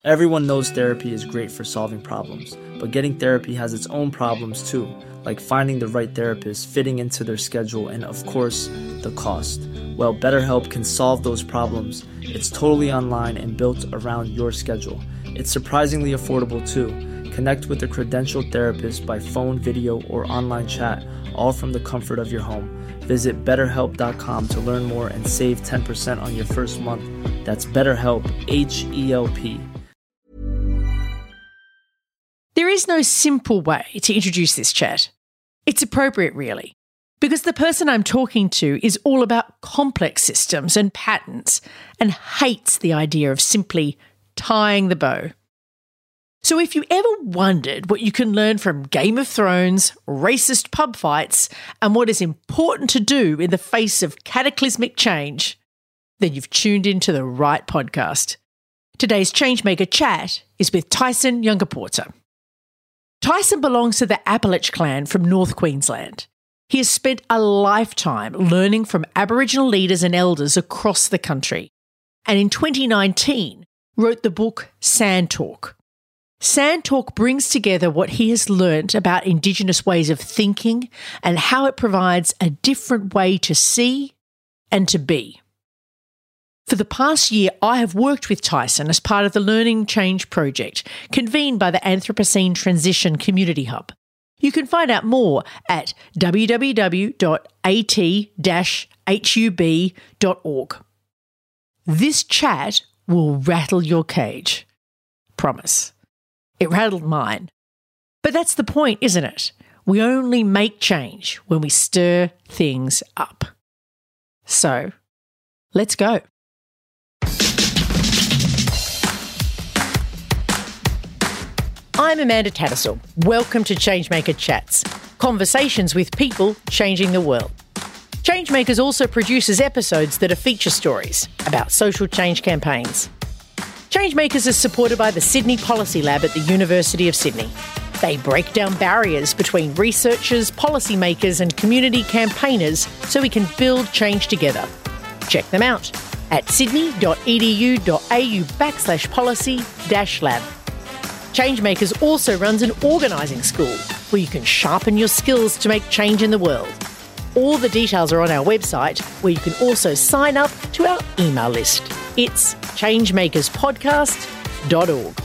Everyone knows therapy is great for solving problems, but getting therapy has its own problems too, like finding the right therapist, fitting into their schedule, and of course, the cost. Well, BetterHelp can solve those problems. It's totally online and built around your schedule. It's surprisingly affordable too. Connect with a credentialed therapist by phone, video, or online chat, all from the comfort of your home. Visit BetterHelp.com to learn more and save 10% on your first month. That's BetterHelp, H-E-L-P. There is no simple way to introduce this chat. It's appropriate, really, because the person I'm talking to is all about complex systems and patterns and hates the idea of simply tying the bow. So if you ever wondered what you can learn from Game of Thrones, racist pub fights, and what is important to do in the face of cataclysmic change, then you've tuned into the right podcast. Today's Changemaker chat is with Tyson Yunkaporta. Tyson belongs to the Appalach clan from North Queensland. He has spent a lifetime learning from Aboriginal leaders and elders across the country, and in 2019 wrote the book Sand Talk. Sand Talk brings together what he has learnt about Indigenous ways of thinking and how it provides a different way to see and to be. For the past year, I have worked with Tyson as part of the Learning Change project, convened by the Anthropocene Transition Community Hub. You can find out more at www.at-hub.org. This chat will rattle your cage. Promise. It rattled mine. But that's the point, isn't it? We only make change when we stir things up. So, let's go. I'm Amanda Tattersall. Welcome to Changemaker Chats, conversations with people changing the world. Changemakers also produces episodes that are feature stories about social change campaigns. Changemakers is supported by the Sydney Policy Lab at the University of Sydney. They break down barriers between researchers, policymakers and community campaigners so we can build change together. Check them out at sydney.edu.au/policy-lab. Changemakers also runs an organising school where you can sharpen your skills to make change in the world. All the details are on our website, where you can also sign up to our email list. It's changemakerspodcast.org.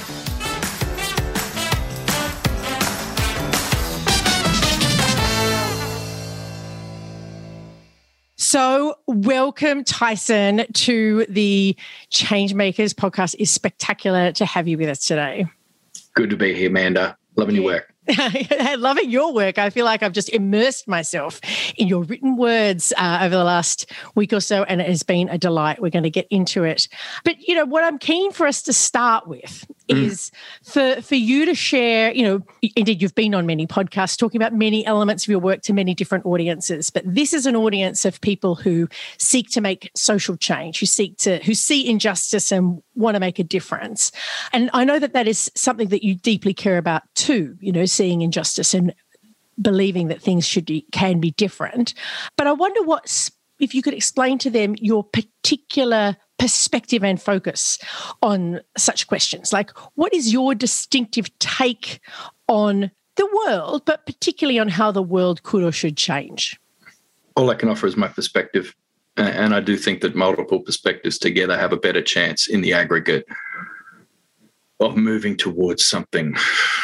So welcome, Tyson, to the Changemakers podcast. It's spectacular to have you with us today. Good to be here, Amanda. Loving your work. Loving your work. I feel like I've just immersed myself in your written words over the last week or so, and it has been a delight. We're going to get into it. But, you know, what I'm keen for us to start with is for you to share, you know, indeed you've been on many podcasts talking about many elements of your work to many different audiences, but this is an audience of people who seek to make social change, who see injustice and want to make a difference. And I know that that is something that you deeply care about too, you know, seeing injustice and believing that things can be different. But I wonder if you could explain to them your particular perspective and focus on such questions. Like, what is your distinctive take on the world, but particularly on how the world could or should change? All I can offer is my perspective. And I do think that multiple perspectives together have a better chance in the aggregate of moving towards something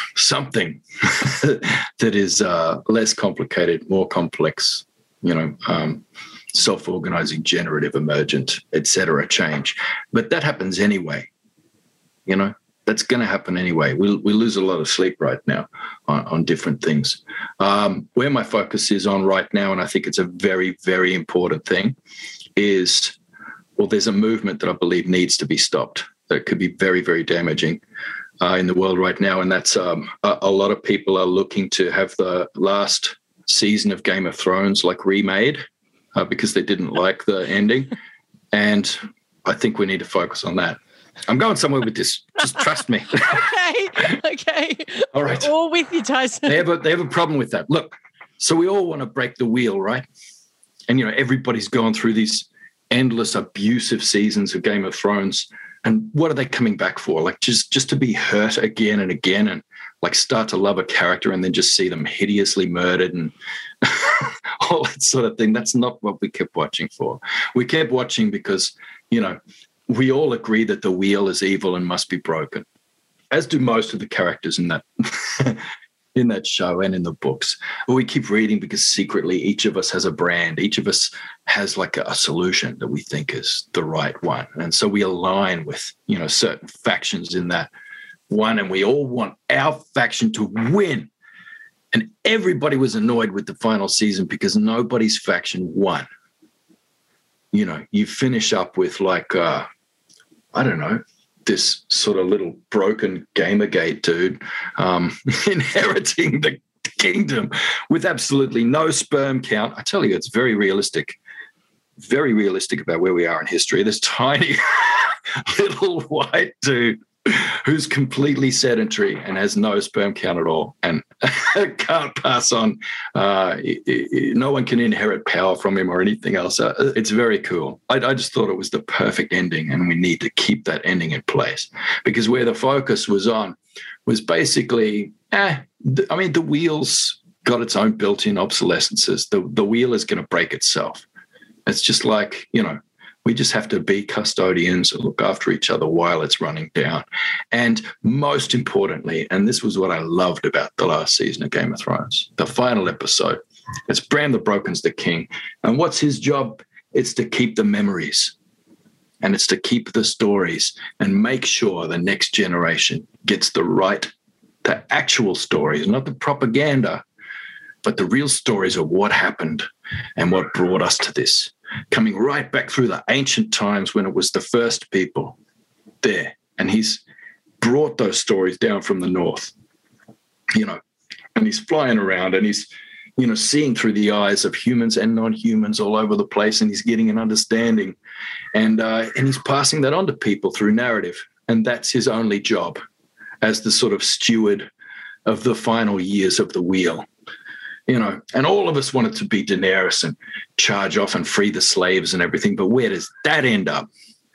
that is less complicated, more complex, self-organizing, generative, emergent, etc. change. But that happens anyway. That's going to happen anyway. We lose a lot of sleep right now on different things. Where my focus is on right now, and I think it's a very, very important thing, is, there's a movement that I believe needs to be stopped that could be very, very damaging in the world right now. And that's a lot of people are looking to have the last season of Game of Thrones remade because they didn't like the ending. And I think we need to focus on that. I'm going somewhere with this. Just trust me. Okay. All right. We're all with you, Tyson. They have a problem with that. Look, so we all want to break the wheel, right? And, everybody's gone through these endless abusive seasons of Game of Thrones And what are they coming back for? Like just to be hurt again and again and like start to love a character and then just see them hideously murdered and all that sort of thing. That's not what we kept watching for. We kept watching because, you know, we all agree that the wheel is evil and must be broken, as do most of the characters in that in that show and in the books. But we keep reading because secretly each of us has a brand. Each of us has like a solution that we think is the right one. And so we align with, you know, certain factions in that one, and we all want our faction to win. And everybody was annoyed with the final season because nobody's faction won. You know, you finish up with like, I don't know, this sort of little broken Gamergate dude inheriting the kingdom with absolutely no sperm count. I tell you, it's very realistic about where we are in history. This tiny little white dude who's completely sedentary and has no sperm count at all and can't pass on. No one can inherit power from him or anything else. It's very cool. I just thought it was the perfect ending, and we need to keep that ending in place because where the focus was on was basically, the wheel's got its own built-in obsolescences. The wheel is going to break itself. It's just like, you know, we just have to be custodians and look after each other while it's running down. And most importantly, and this was what I loved about the last season of Game of Thrones, the final episode, it's Bran the Broken's the king. And what's his job? It's to keep the memories and it's to keep the stories and make sure the next generation gets the actual stories, not the propaganda, but the real stories of what happened and what brought us to this. Coming right back through the ancient times when it was the first people there. And he's brought those stories down from the north, you know, and he's flying around and he's, you know, seeing through the eyes of humans and non-humans all over the place, and he's getting an understanding. And he's passing that on to people through narrative. And that's his only job as the sort of steward of the final years of the wheel. You know, and all of us wanted to be Daenerys and charge off and free the slaves and everything. But where does that end up?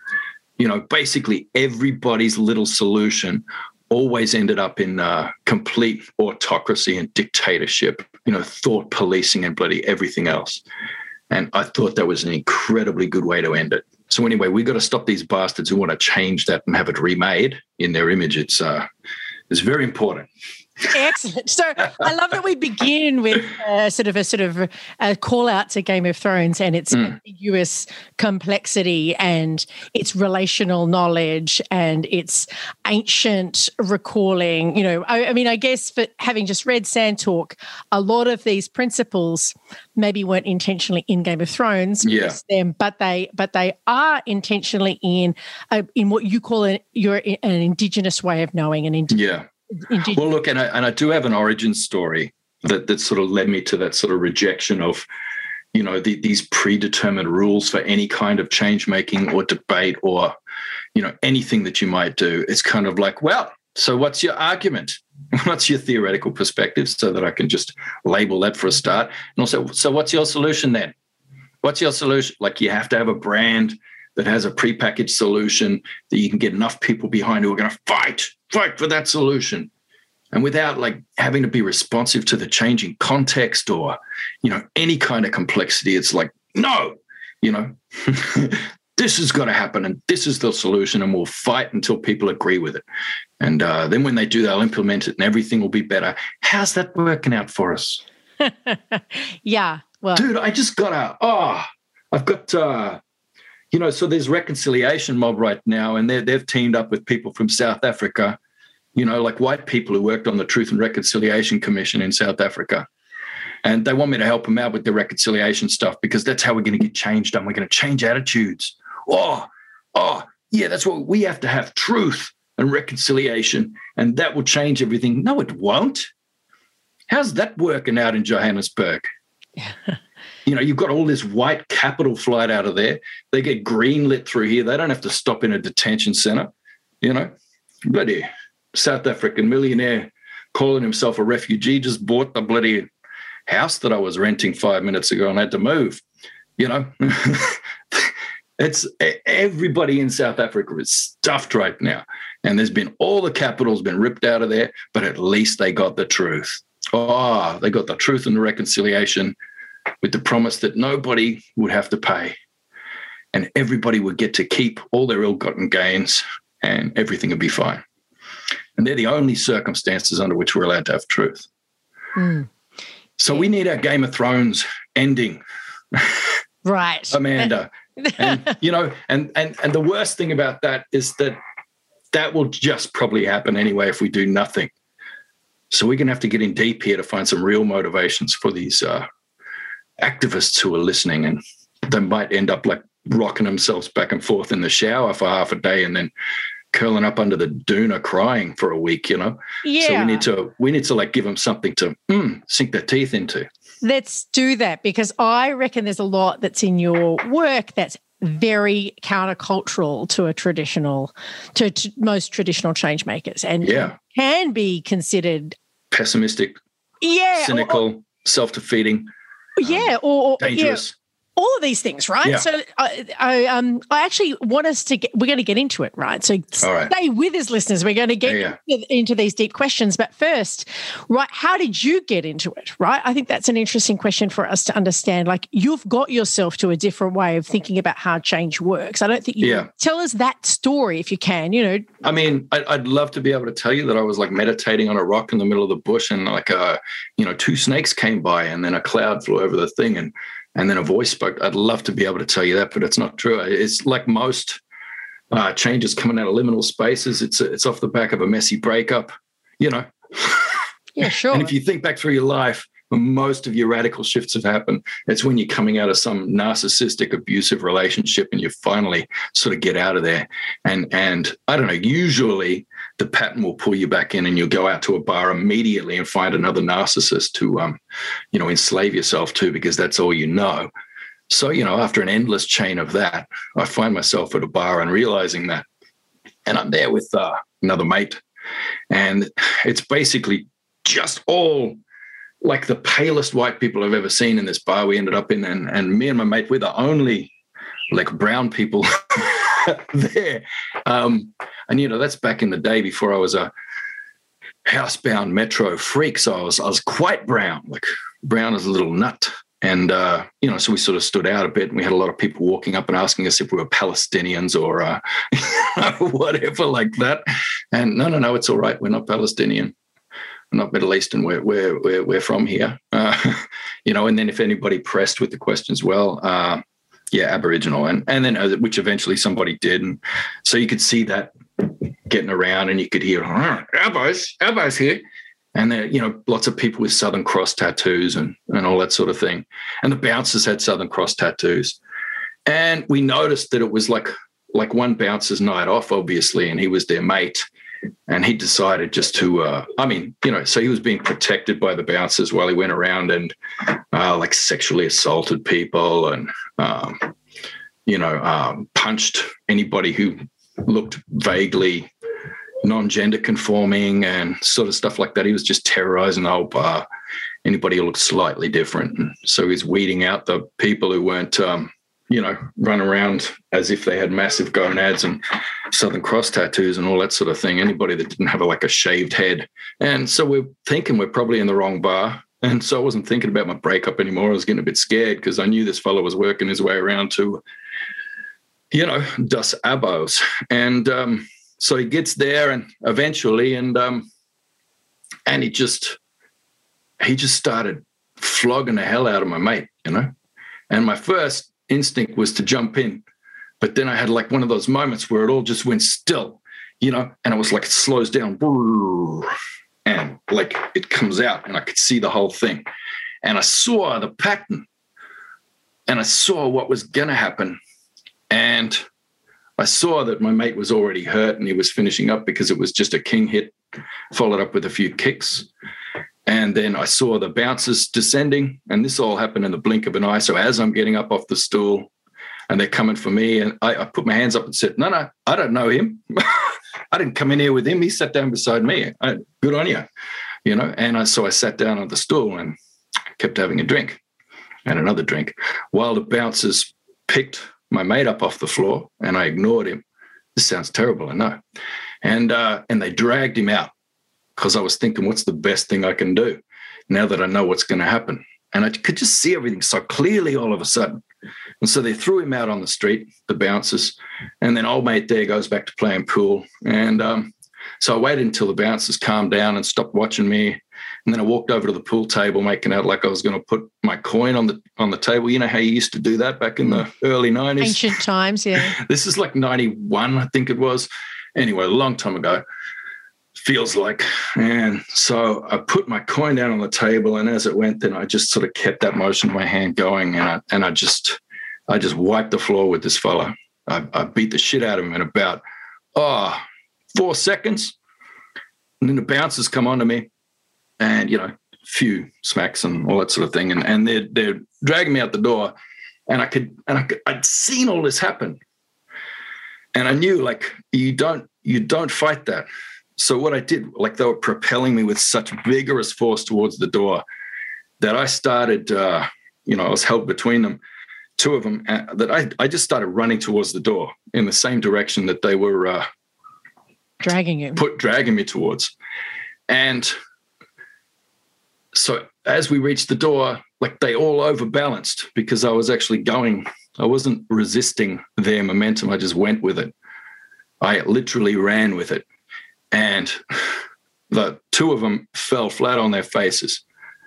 You know, basically everybody's little solution always ended up in complete autocracy and dictatorship, you know, thought policing and bloody everything else. And I thought that was an incredibly good way to end it. So anyway, we got to stop these bastards who want to change that and have it remade in their image. It's very important. Excellent. So I love that we begin with a sort of a call out to Game of Thrones and its ambiguous complexity and its relational knowledge and its ancient recalling. You know, I mean, I guess for having just read Sand Talk, a lot of these principles maybe weren't intentionally in Game of Thrones, but they are intentionally in what you call an indigenous way of knowing and Indeed. Well, look, and I do have an origin story that sort of led me to that sort of rejection of, you know, these predetermined rules for any kind of change making or debate or, you know, anything that you might do. It's kind of like, well, so what's your argument? What's your theoretical perspective so that I can just label that for a start? And also, so what's your solution then? What's your solution? Like you have to have a brand that has a prepackaged solution that you can get enough people behind who are going to fight for that solution. And without like having to be responsive to the changing context or, you know, any kind of complexity, it's like, no, you know, this has got to happen and this is the solution and we'll fight until people agree with it. And then when they do, they'll implement it and everything will be better. How's that working out for us? Yeah. Well, dude, I just I've got, you know, so there's Reconciliation Mob right now, and they've teamed up with people from South Africa, you know, like white people who worked on the Truth and Reconciliation Commission in South Africa. And they want me to help them out with the reconciliation stuff because that's how we're going to get change done. We're going to change attitudes. Oh, yeah, that's what we have to have, truth and reconciliation, and that will change everything. No, it won't. How's that working out in Johannesburg? You know, you've got all this white capital flight out of there. They get greenlit through here. They don't have to stop in a detention center. You know, bloody South African millionaire calling himself a refugee just bought the bloody house that I was renting 5 minutes ago and had to move. You know, It's everybody in South Africa is stuffed right now. And there's been all the capital's been ripped out of there, but at least they got the truth. Oh, they got the truth and the reconciliation with the promise that nobody would have to pay and everybody would get to keep all their ill-gotten gains and everything would be fine. And they're the only circumstances under which we're allowed to have truth. So we need our Game of Thrones ending. Right. Amanda. And, you know, and the worst thing about that is that will just probably happen anyway if we do nothing. So we're going to have to get in deep here to find some real motivations for these activists who are listening, and they might end up like rocking themselves back and forth in the shower for half a day and then curling up under the doona crying for a week, you know? Yeah. So we need to like give them something to sink their teeth into. Let's do that, because I reckon there's a lot that's in your work that's very countercultural to a traditional, to most traditional change makers, and can be considered pessimistic, cynical, self-defeating, or dangerous. All of these things, right? Yeah. So I actually want us to we're going to get into it, right? So stay with us, listeners. We're going to get into these deep questions. But first, right, how did you get into it, right? I think that's an interesting question for us to understand. Like, you've got yourself to a different way of thinking about how change works. I don't think you tell us that story if you can, you know. I mean, I'd love to be able to tell you that I was like meditating on a rock in the middle of the bush and like, two snakes came by and then a cloud flew over the thing and then a voice spoke. I'd love to be able to tell you that, but it's not true. It's like most changes coming out of liminal spaces. It's off the back of a messy breakup, you know. Yeah, sure. And if you think back through your life, when most of your radical shifts have happened, it's when you're coming out of some narcissistic, abusive relationship and you finally sort of get out of there. And I don't know, usually the pattern will pull you back in and you'll go out to a bar immediately and find another narcissist to, enslave yourself to, because that's all you know. So, you know, after an endless chain of that, I find myself at a bar and realizing that. And I'm there with another mate. And it's basically just all like the palest white people I've ever seen in this bar we ended up in. And me and my mate, we're the only like brown people there. And, you know, that's back in the day before I was a housebound metro freak. So I was quite brown, like brown as a little nut. And, so we sort of stood out a bit and we had a lot of people walking up and asking us if we were Palestinians or whatever like that. And no, it's all right. We're not Palestinian. We're not Middle Eastern. We're from here. And then if anybody pressed with the questions, well, Aboriginal. And then which eventually somebody did. And so you could see that getting around and you could hear, Abbo's here. And there, lots of people with Southern Cross tattoos and all that sort of thing. And the bouncers had Southern Cross tattoos. And we noticed that it was like one bouncer's night off, obviously, and he was their mate. And he decided just to, so he was being protected by the bouncers while he went around and sexually assaulted people and, punched anybody who looked vaguely non-gender conforming and sort of stuff like that. He was just terrorizing the whole bar, anybody who looked slightly different. And so he's weeding out the people who weren't, run around as if they had massive gonads and Southern Cross tattoos and all that sort of thing, anybody that didn't have a shaved head. And so we're thinking we're probably in the wrong bar. And so I wasn't thinking about my breakup anymore. I was getting a bit scared because I knew this fellow was working his way around to, Das Abos. And so he gets there and eventually, and he just started flogging the hell out of my mate, And my first instinct was to jump in, but then I had one of those moments where it all just went still, and it was it slows down, and it comes out, and I could see the whole thing, and I saw the pattern, and I saw what was gonna happen, and I saw that my mate was already hurt and he was finishing up because it was just a king hit followed up with a few kicks. And then I saw the bouncers descending, and this all happened in the blink of an eye. So as I'm getting up off the stool and they're coming for me, and I put my hands up and said, no, I don't know him. I didn't come in here with him. He sat down beside me. Good on you, And so I sat down on the stool and kept having a drink and another drink while the bouncers picked my mate up off the floor, and I ignored him. This sounds terrible, I know. And they dragged him out because I was thinking, what's the best thing I can do now that I know what's going to happen? And I could just see everything so clearly all of a sudden. And so they threw him out on the street, the bouncers, and then old mate there goes back to playing pool. And so I waited until the bouncers calmed down and stopped watching me. And then I walked over to the pool table, making out like I was going to put my coin on the table. You know how you used to do that back in the early 90s? Ancient times, yeah. This is like 91, I think it was. Anyway, a long time ago, feels like. And so I put my coin down on the table, and as it went, then I just sort of kept that motion of my hand going, and I just wiped the floor with this fella. I beat the shit out of him in about 4 seconds. And then the bouncers come onto me, and, you know, a few smacks and all that sort of thing. And they're dragging me out the door, and I'd seen all this happen. And I knew, like, you don't fight that. So what I did, like, they were propelling me with such vigorous force towards the door that I started, I was held between them, two of them, that I just started running towards the door in the same direction that they were dragging me towards. And so as we reached the door, like, they all overbalanced because I was actually I wasn't resisting their momentum. I just went with it. I literally ran with it. And the two of them fell flat on their faces.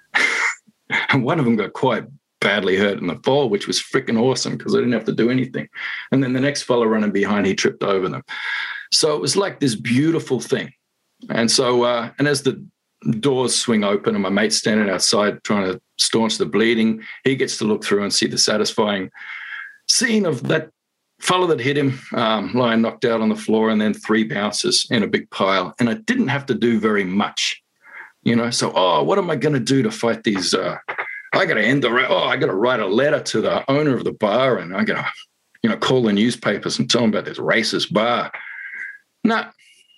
And one of them got quite badly hurt in the fall, which was freaking awesome because I didn't have to do anything. And then the next fella running behind, he tripped over them. So it was like this beautiful thing. And so, and as the doors swing open and my mate's standing outside trying to staunch the bleeding, he gets to look through and see the satisfying scene of that fellow that hit him lying knocked out on the floor, and then 3 bouncers in a big pile. And I didn't have to do very much, you know. So, what am I going to do to fight these? I got to I got to write a letter to the owner of the bar, and I got to, call the newspapers and tell them about this racist bar. Nah.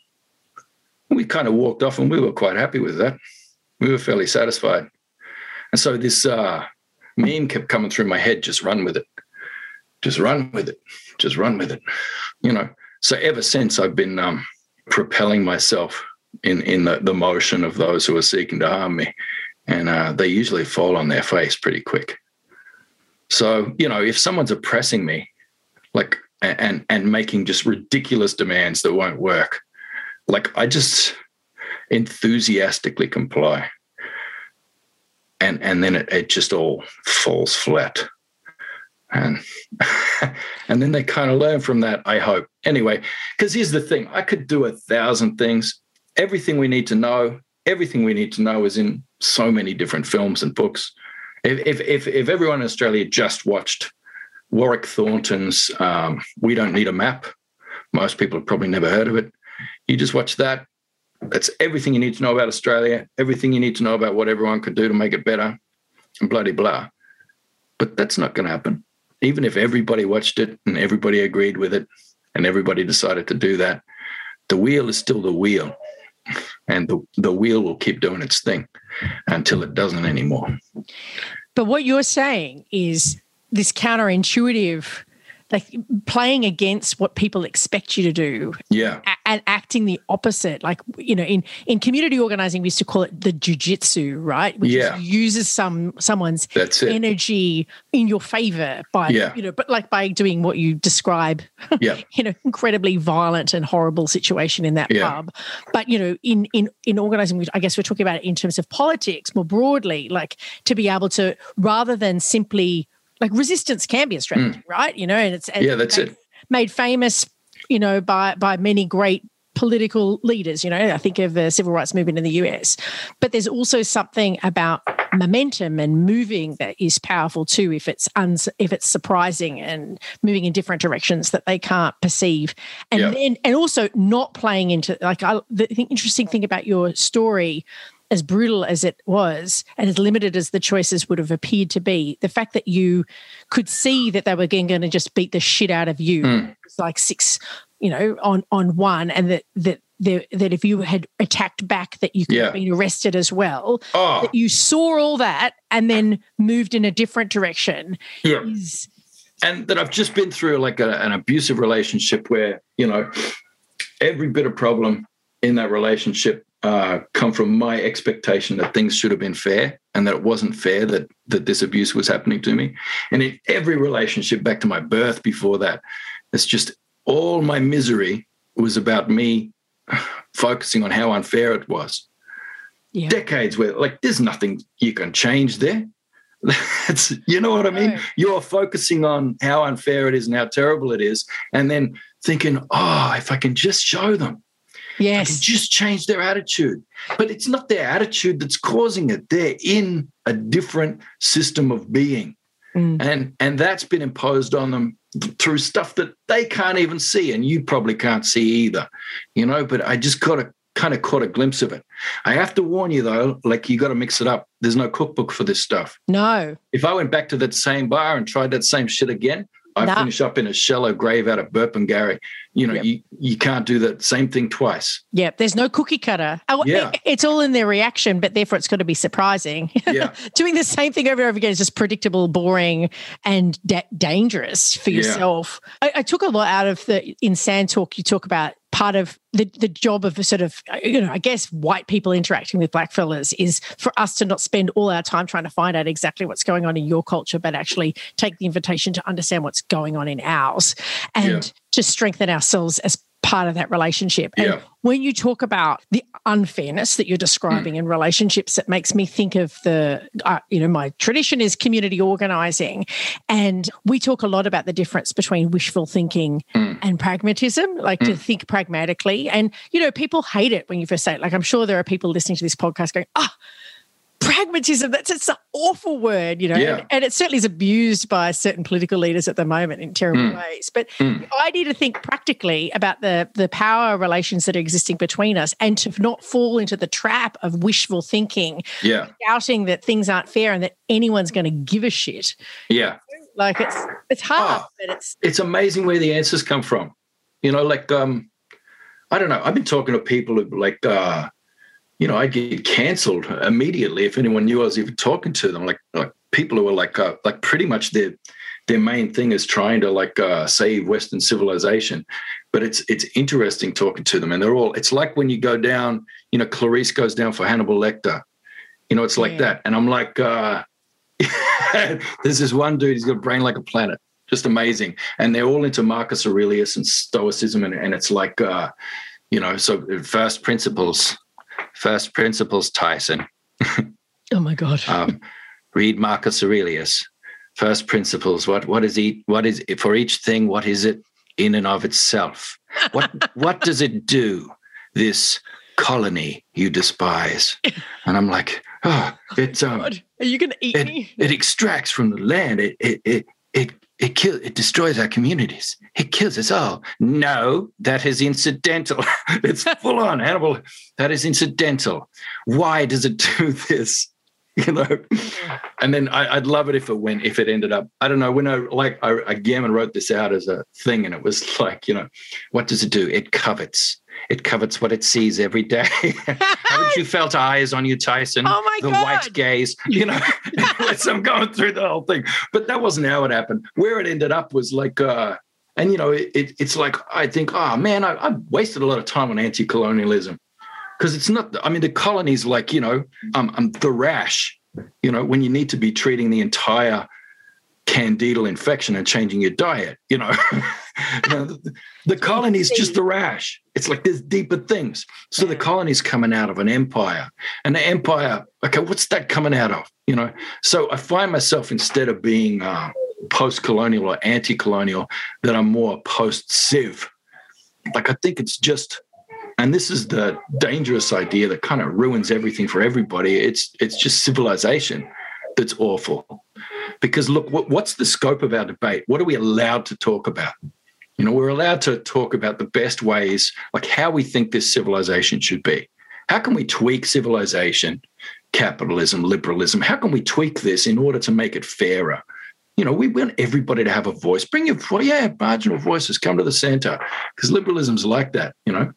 We kind of walked off, and we were quite happy with that. We were fairly satisfied. And so this meme kept coming through my head: just run with it. Just run with it. Just run with it. So ever since, I've been propelling myself in the motion of those who are seeking to harm me. And they usually fall on their face pretty quick. So, if someone's oppressing me, like, and making just ridiculous demands that won't work, like, I just enthusiastically comply. And then it just all falls flat. And then they kind of learn from that, I hope. Anyway, because here's the thing. I could do 1,000 things. Everything we need to know is in so many different films and books. If everyone in Australia just watched Warwick Thornton's We Don't Need a Map, most people have probably never heard of it. You just watch that. That's everything you need to know about Australia, everything you need to know about what everyone could do to make it better, and bloody blah. But that's not going to happen. Even if everybody watched it and everybody agreed with it and everybody decided to do that, the wheel is still the wheel. And the wheel will keep doing its thing until it doesn't anymore. But what you're saying is this counterintuitive, like playing against what people expect you to do. Yeah. And acting the opposite. Like, in community organizing, we used to call it the jujitsu, right? Which uses someone's energy in your favor by, but like by doing what you describe, incredibly violent and horrible situation in that pub. But, in organizing, I guess we're talking about it in terms of politics more broadly, like to be able to, rather than simply, like, resistance can be a strategy, right? And it's made famous, by many great political leaders. I think of the civil rights movement in the US. But there's also something about momentum and moving that is powerful too, if it's surprising and moving in different directions that they can't perceive. And also not playing into, like, the interesting thing about your story, as brutal as it was and as limited as the choices would have appeared to be, the fact that you could see that they were going to just beat the shit out of you, it's like 6, on one, and that if you had attacked back, that you could have been arrested as well. That you saw all that and then moved in a different direction is and that I've just been through like an abusive relationship where, every bit of problem in that relationship come from my expectation that things should have been fair and that it wasn't fair that this abuse was happening to me. And in every relationship back to my birth before that, it's just all my misery was about me focusing on how unfair it was. Yeah. Decades where like there's nothing you can change there. You know what I mean? You're focusing on how unfair it is and how terrible it is, and then thinking, if I can just show them, I can just change their attitude. But it's not their attitude that's causing it. They're in a different system of being. And that's been imposed on them through stuff that they can't even see, and you probably can't see either, but I just kind of caught a glimpse of it. I have to warn you, though, like you got to mix it up. There's no cookbook for this stuff. No. If I went back to that same bar and tried that same shit again, I finish up in a shallow grave out of Burpengary. You can't do that same thing twice. Yeah, there's no cookie cutter. It's all in their reaction, but therefore it's got to be surprising. Yeah. Doing the same thing over and over again is just predictable, boring, and dangerous for yourself. I took a lot out of in Sand Talk, you talk about part of the job of a sort of, I guess white people interacting with black fellas is for us to not spend all our time trying to find out exactly what's going on in your culture, but actually take the invitation to understand what's going on in ours and to strengthen ourselves as part of that relationship. And when you talk about the unfairness that you're describing in relationships, it makes me think of my tradition is community organizing. And we talk a lot about the difference between wishful thinking and pragmatism, like to think pragmatically. And, people hate it when you first say it. Like, I'm sure there are people listening to this podcast going, pragmatism, it's an awful word, and it certainly is abused by certain political leaders at the moment in terrible ways. But the idea to think practically about the power relations that are existing between us and to not fall into the trap of wishful thinking, doubting that things aren't fair and that anyone's going to give a shit. Yeah. Like it's hard, but it's amazing where the answers come from. I don't know. I've been talking to people who like, I'd get cancelled immediately if anyone knew I was even talking to them. Like people who are like pretty much their main thing is trying to save Western civilization. But it's interesting talking to them, and it's like when you go down, Clarice goes down for Hannibal Lecter. It's like that. And I'm like, there's this one dude, he's got a brain like a planet, just amazing. And they're all into Marcus Aurelius and Stoicism, and it's like, so first principles, Tyson. Oh my God. Read Marcus Aurelius. First principles. What is it for each thing? What is it in and of itself? What does it do? This colony you despise. And I'm like, it's God, are you going to eat me? It extracts from the land. It kills. It destroys our communities. It kills us all. No, that is incidental. It's full on, Hannibal. That is incidental. Why does it do this? And then I'd love it if it ended up. I don't know. When I Gammon wrote this out as a thing, and it was like, what does it do? It covets. It covets what it sees every day. Haven't you felt eyes on you, Tyson? Oh my God. The white gaze, I'm going through the whole thing. But that wasn't how it happened. Where it ended up was like, it's like, I think, I've wasted a lot of time on anti-colonialism. Because it's not, the colony's like, the rash, when you need to be treating the entire candidal infection and changing your diet, the colony's just the rash. It's like there's deeper things. So the colony's coming out of an empire, and the empire, okay, what's that coming out of? So I find myself, instead of being post-colonial or anti-colonial, that I'm more post-civ. Like, I think it's just, and this is the dangerous idea that kind of ruins everything for everybody. It's just civilization that's awful. Because look, what's the scope of our debate? What are we allowed to talk about? We're allowed to talk about the best ways, like how we think this civilization should be. How can we tweak civilization, capitalism, liberalism? How can we tweak this in order to make it fairer? We want everybody to have a voice. Bring your marginal voices, come to the center, because liberalism's like that.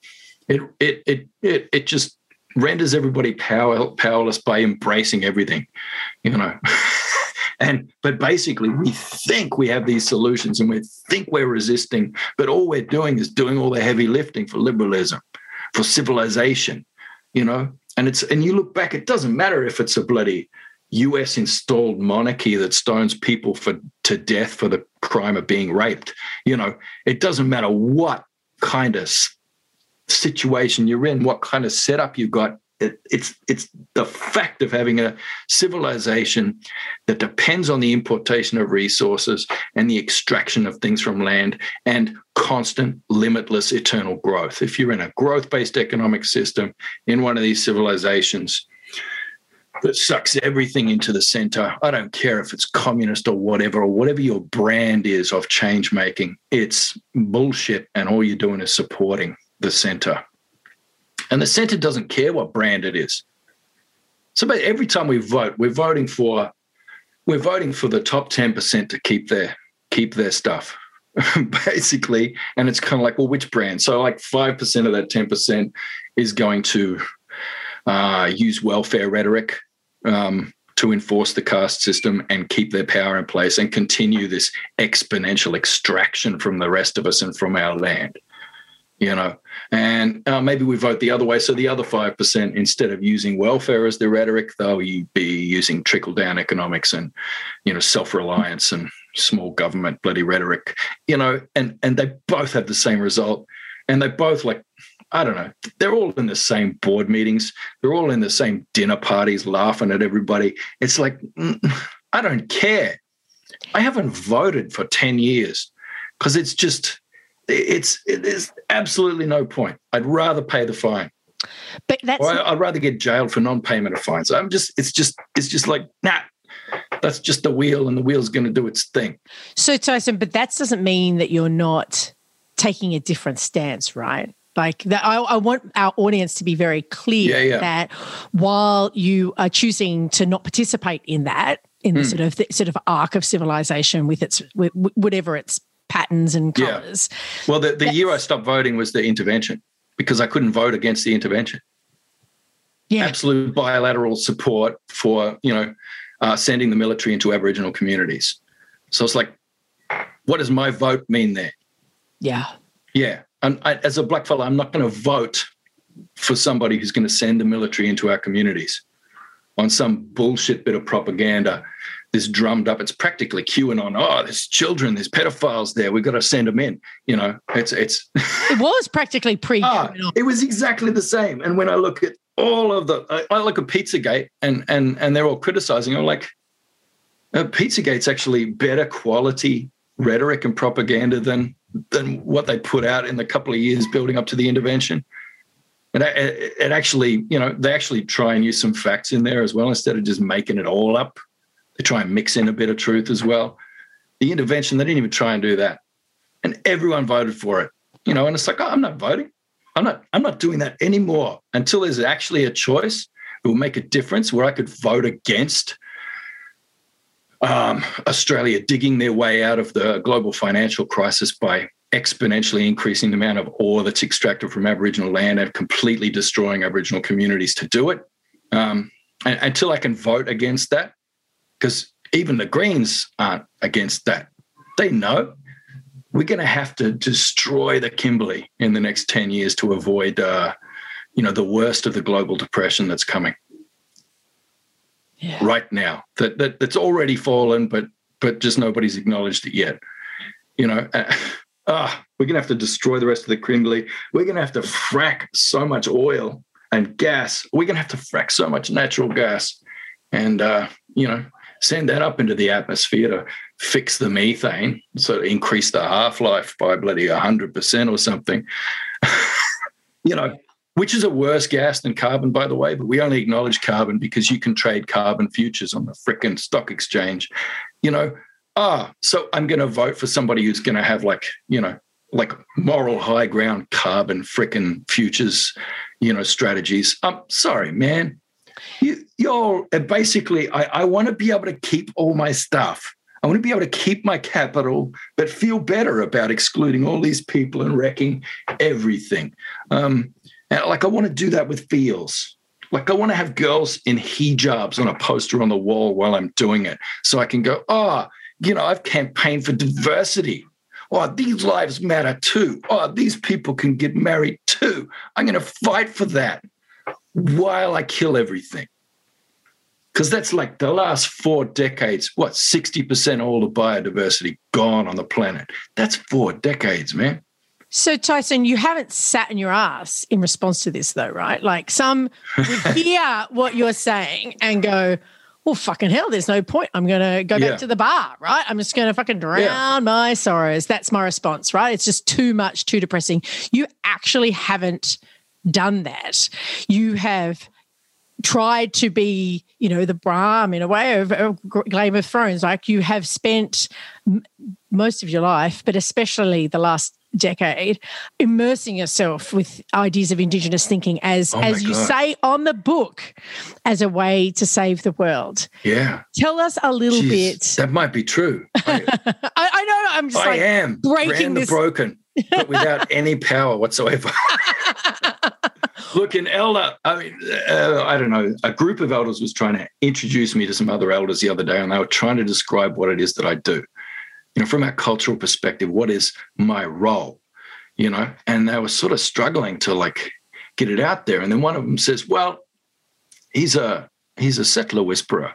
It just renders everybody powerless by embracing everything, But basically we think we have these solutions and we think we're resisting, but all we're doing is doing all the heavy lifting for liberalism, for civilization, and you look back, it doesn't matter if it's a bloody US installed monarchy that stones people to death for the crime of being raped. It doesn't matter what kind of situation you're in, what kind of setup you've got. It's the fact of having a civilization that depends on the importation of resources and the extraction of things from land and constant, limitless, eternal growth. If you're in a growth-based economic system in one of these civilizations that sucks everything into the center, I don't care if it's communist or whatever your brand is of change making, it's bullshit, and all you're doing is supporting the center. And the center doesn't care what brand it is. So every time we vote, we're voting for the top 10% to keep their stuff, basically. And it's kind of like, well, which brand? So like 5% of that 10% is going to use welfare rhetoric to enforce the caste system and keep their power in place and continue this exponential extraction from the rest of us and from our land. And maybe we vote the other way. So the other 5%, instead of using welfare as their rhetoric, they'll be using trickle-down economics and, self-reliance and small government bloody rhetoric, and they both have the same result. And they both, I don't know, they're all in the same board meetings. They're all in the same dinner parties laughing at everybody. It's like, I don't care. I haven't voted for 10 years because it's just... There's absolutely no point. I'd rather pay the fine. But I'd rather get jailed for non-payment of fines. It's just like, nah, that's just the wheel, and the wheel's going to do its thing. So, Tyson, but that doesn't mean that you're not taking a different stance, right? I want our audience to be very clear that while you are choosing to not participate in that, in the sort of arc of civilization with whatever its patterns and colours. Yeah. Well, the year I stopped voting was the intervention, because I couldn't vote against the intervention. Yeah. Absolute bilateral support for, sending the military into Aboriginal communities. So it's like, what does my vote mean there? Yeah. Yeah. As a black fella, I'm not going to vote for somebody who's going to send the military into our communities on some bullshit bit of propaganda. This drummed up, it's practically QAnon. Oh, there's children, there's pedophiles there. We've got to send them in. It's it was practically pre-QAnon. It was exactly the same. And when I look at all of I look at Pizzagate and they're all criticizing. I'm like, Pizzagate's actually better quality rhetoric and propaganda than what they put out in the couple of years building up to the intervention. And it actually, they actually try and use some facts in there as well instead of just making it all up. They try and mix in a bit of truth as well. The intervention, they didn't even try and do that. And everyone voted for it. And it's like, I'm not voting. I'm not doing that anymore until there's actually a choice that will make a difference where I could vote against Australia digging their way out of the global financial crisis by exponentially increasing the amount of ore that's extracted from Aboriginal land and completely destroying Aboriginal communities to do it. Until I can vote against that, because even the Greens aren't against that. They know we're going to have to destroy the Kimberley in the next 10 years to avoid, the worst of the global depression that's coming. Yeah. Right now. That's already fallen, but just nobody's acknowledged it yet. We're going to have to destroy the rest of the Kimberley. We're going to have to frack so much oil and gas. We're going to have to frack so much natural gas and, send that up into the atmosphere to fix the methane, so increase the half-life by bloody 100% or something, which is a worse gas than carbon, by the way, but we only acknowledge carbon because you can trade carbon futures on the frickin' stock exchange. So I'm going to vote for somebody who's going to have like moral high ground carbon frickin' futures, strategies. I'm sorry, man. You're basically, I want to be able to keep all my stuff. I want to be able to keep my capital, but feel better about excluding all these people and wrecking everything. I want to do that with feels. Like, I want to have girls in hijabs on a poster on the wall while I'm doing it, so I can go, I've campaigned for diversity. Oh, these lives matter too. Oh, these people can get married too. I'm going to fight for that while I kill everything. Because that's like the last 4 decades, 60% all the biodiversity gone on the planet. That's 4 decades, man. So, Tyson, you haven't sat in your ass in response to this, though, right? Like, some would hear what you're saying and go, well, fucking hell, there's no point. I'm going to go back to the bar, right? I'm just going to fucking drown my sorrows. That's my response, right? It's just too much, too depressing. You actually haven't done that. You have tried to be, the Bram in a way of Game of Thrones. Like, you have spent most of your life, but especially the last decade, immersing yourself with ideas of Indigenous thinking as you say on the book, as a way to save the world. Yeah. Tell us a little bit. That might be true. I know. I'm just breaking this. Broken, but without any power whatsoever. Look, an elder, I don't know, a group of elders was trying to introduce me to some other elders the other day, and they were trying to describe what it is that I do. From our cultural perspective, what is my role, and they were sort of struggling to get it out there. And then one of them says, well, he's a settler whisperer.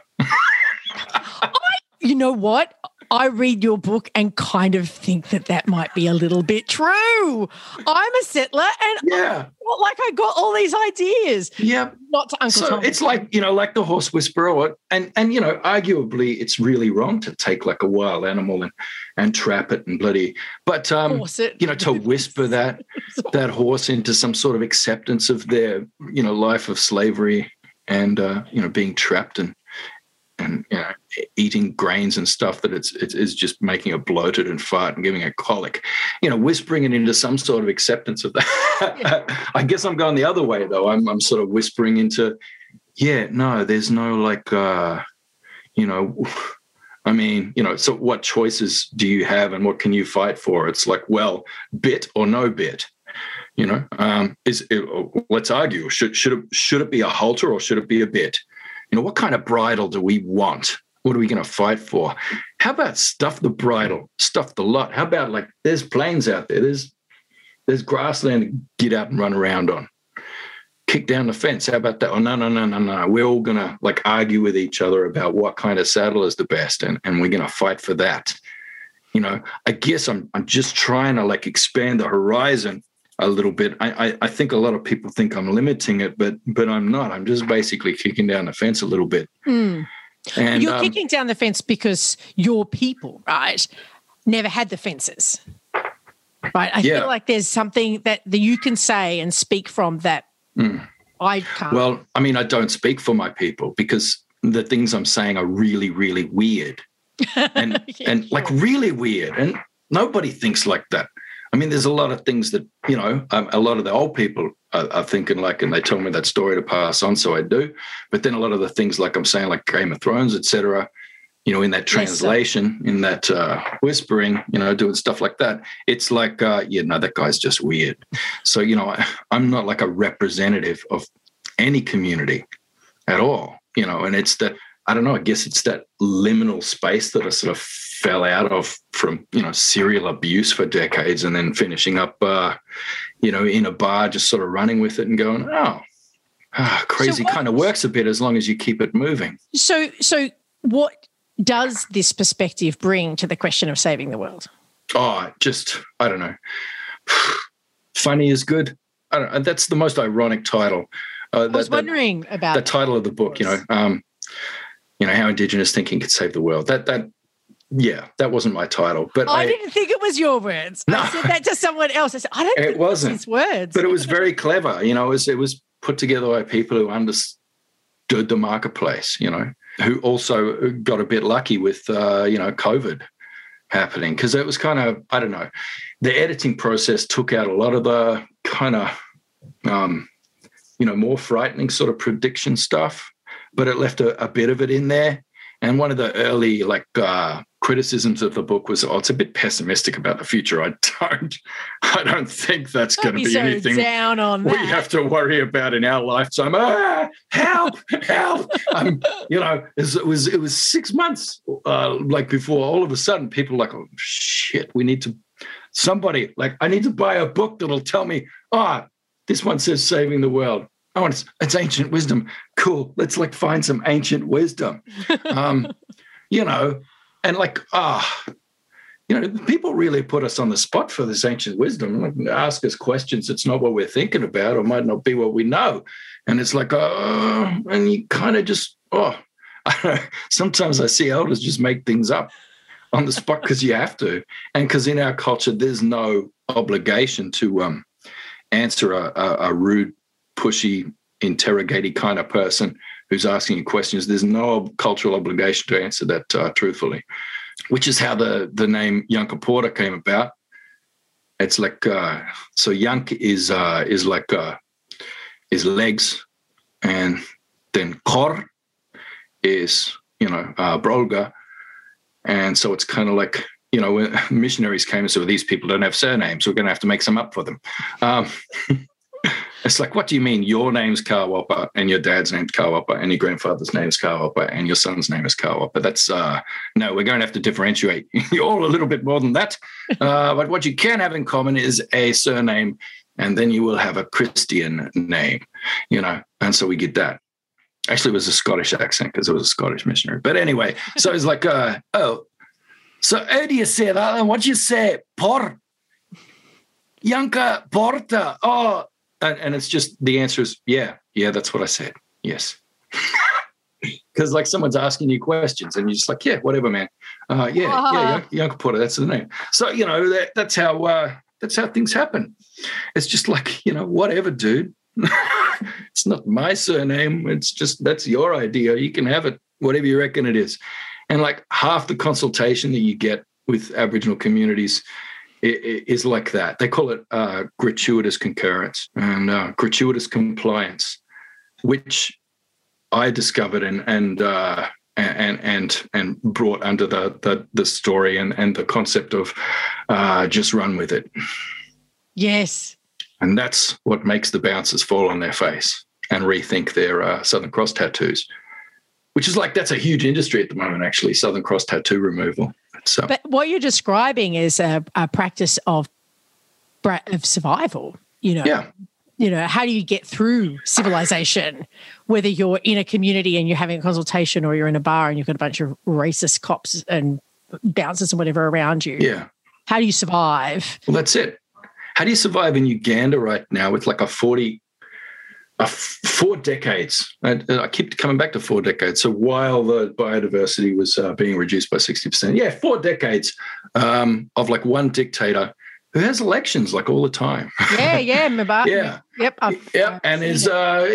You know what? I read your book and kind of think that might be a little bit true. I'm a settler and I got all these ideas. Yeah. Not to Uncle Tom. It's like the horse whisperer, and arguably it's really wrong to take like a wild animal and trap it and but to whisper that horse into some sort of acceptance of their, life of slavery and being trapped and eating grains and stuff that it's just making it bloated and fart and giving it colic, whispering it into some sort of acceptance of that. Yeah. I guess I'm going the other way though. I'm sort of whispering into, there's no so what choices do you have and what can you fight for? It's like, well, bit or no bit. Let's argue. Should it be a halter or should it be a bit? What kind of bridle do we want? What are we going to fight for? How about stuff the bridle, stuff the lot? How about there's plains out there, there's grassland to get out and run around on. Kick down the fence. How about that? Oh, no. We're all going to argue with each other about what kind of saddle is the best, and we're going to fight for that. I guess I'm just trying to expand the horizon a little bit. I think a lot of people think I'm limiting it, but I'm not. I'm just basically kicking down the fence a little bit. Mm. And you're kicking down the fence because your people, right, never had the fences, right? I feel like there's something that you can say and speak from that I can't. Well, I don't speak for my people because the things I'm saying are really, really weird and really weird, and nobody thinks like that. There's a lot of things that, a lot of the old people are thinking and they tell me that story to pass on, so I do. But then a lot of the things I'm saying, like Game of Thrones, et cetera, in that translation, in that whispering, doing stuff like that, it's that guy's just weird. So, I'm not a representative of any community at all, and it's that, I don't know, I guess it's that liminal space that I sort of fell out of from, serial abuse for decades and then finishing up, in a bar, just sort of running with it and going, crazy kind of works a bit as long as you keep it moving. So what does this perspective bring to the question of saving the world? I don't know. Funny is good. I don't know. That's the most ironic title. I was wondering about the title of the book, how Indigenous thinking could save the world. That wasn't my title. But I didn't think it was your words. No. I said that to someone else. I said, I don't think it wasn't his words. But it was very clever. It was put together by people who understood the marketplace, who also got a bit lucky with, COVID happening. Because it was kind of, I don't know, the editing process took out a lot of the kind of, more frightening sort of prediction stuff, but it left a bit of it in there. And one of the early criticisms of the book was, it's a bit pessimistic about the future. I don't think that's going to be so anything down on we that. have to worry about in our lifetime. Help! It was 6 months before all of a sudden people like, oh shit, we need to, somebody I need to buy a book that'll tell me, this one says saving the world. Oh, it's ancient wisdom. Cool. Let's find some ancient wisdom. And people really put us on the spot for this ancient wisdom. Ask us questions. It's not what we're thinking about, or might not be what we know. And it's and you kind of just, I don't know. Sometimes I see elders just make things up on the spot because you have to. And because in our culture, there's no obligation to answer a rude, pushy, interrogating kind of person who's asking you questions. There's no cultural obligation to answer that truthfully, which is how the name Yunkaporta came about. It's so Yunk is legs, and then Kor is Brolga, and so it's kind of when missionaries came and said, these people don't have surnames, we're going to have to make some up for them. It's what do you mean your name's Kawapa and your dad's name's Kawapa and your grandfather's name's Kawapa and your son's name is Kawapa? That's, no, we're going to have to differentiate. You're all a little bit more than that. But what you can have in common is a surname, and then you will have a Christian name, and so we get that. Actually, it was a Scottish accent because it was a Scottish missionary. But anyway, so it's so how do you say that? And what do you say? Por? Yanka Porta. Oh, and it's just, the answer is, yeah, that's what I said. Yes. Because someone's asking you questions and you're just yeah, whatever, man. Yanka Porta, that's the name. So, that's how things happen. It's just whatever, dude. It's not my surname. It's just, that's your idea. You can have it, whatever you reckon it is. And half the consultation that you get with Aboriginal communities is like that. They call it gratuitous concurrence and gratuitous compliance, which I discovered and brought under the story and the concept of just run with it. Yes. And that's what makes the bouncers fall on their face and rethink their Southern Cross tattoos, which is that's a huge industry at the moment, actually, Southern Cross tattoo removal. So, but what you're describing is a practice of survival, Yeah. How do you get through civilization, whether you're in a community and you're having a consultation or you're in a bar and you've got a bunch of racist cops and bouncers and whatever around you? Yeah. How do you survive? Well, that's it. How do you survive in Uganda right now with 4 decades? I keep coming back to 4 decades. So while the biodiversity was being reduced by 60%, 4 decades of one dictator who has elections all the time. Yeah, Mubarak. Yeah. Yep. And it's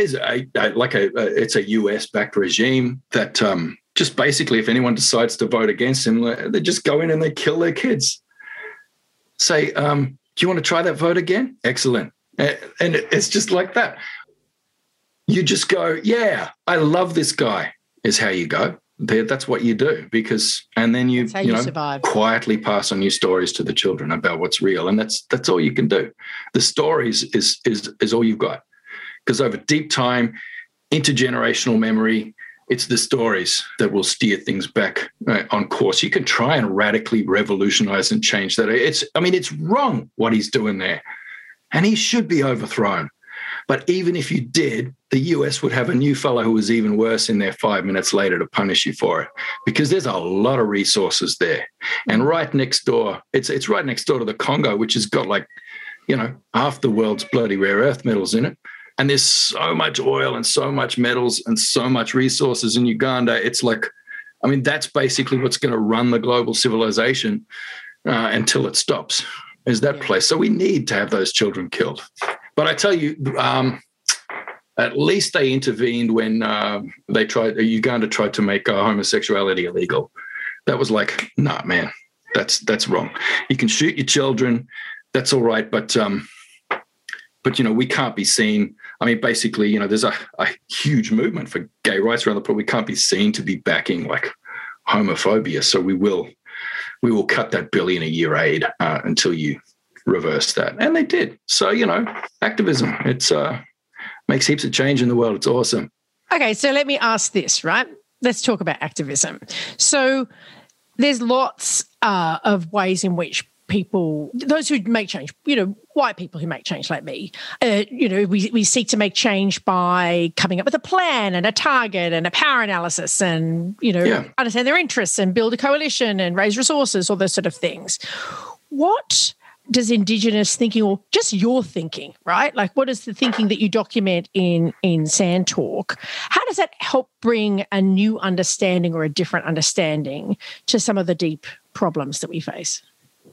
a US-backed regime that just basically, if anyone decides to vote against him, they just go in and they kill their kids. Say, do you want to try that vote again? Excellent. And it's just like that. You just go, yeah, I love this guy, is how you go. That's what you do, and then you survive. Quietly pass on your stories to the children about what's real. And that's all you can do. The stories is all you've got. Because over deep time, intergenerational memory, it's the stories that will steer things back on course. You can try and radically revolutionize and change that. It's wrong what he's doing there. And he should be overthrown. But even if you did, the US would have a new fellow who was even worse in there 5 minutes later to punish you for it, because there's a lot of resources there. And right next door, it's right next door to the Congo, which has got half the world's bloody rare earth metals in it. And there's so much oil and so much metals and so much resources in Uganda. It's that's basically what's going to run the global civilization until it stops, is that place. So we need to have those children killed. But I tell you, at least they intervened when Uganda tried to make homosexuality illegal. That was nah, man, that's wrong. You can shoot your children, that's all right, but we can't be seen. Basically, there's a huge movement for gay rights around the world. We can't be seen to be backing homophobia. So we will we will cut that billion a year aid until you reverse that. And they did. So, activism, it's makes heaps of change in the world. It's awesome. Okay, so let me ask this, right? Let's talk about activism. So there's lots of ways in which people, those who make change, white people who make change like me, we seek to make change by coming up with a plan and a target and a power analysis and, understand their interests and build a coalition and raise resources, all those sort of things. What does Indigenous thinking, or just your thinking, right? Like, what is the thinking that you document in Sand Talk? How does that help bring a new understanding or a different understanding to some of the deep problems that we face?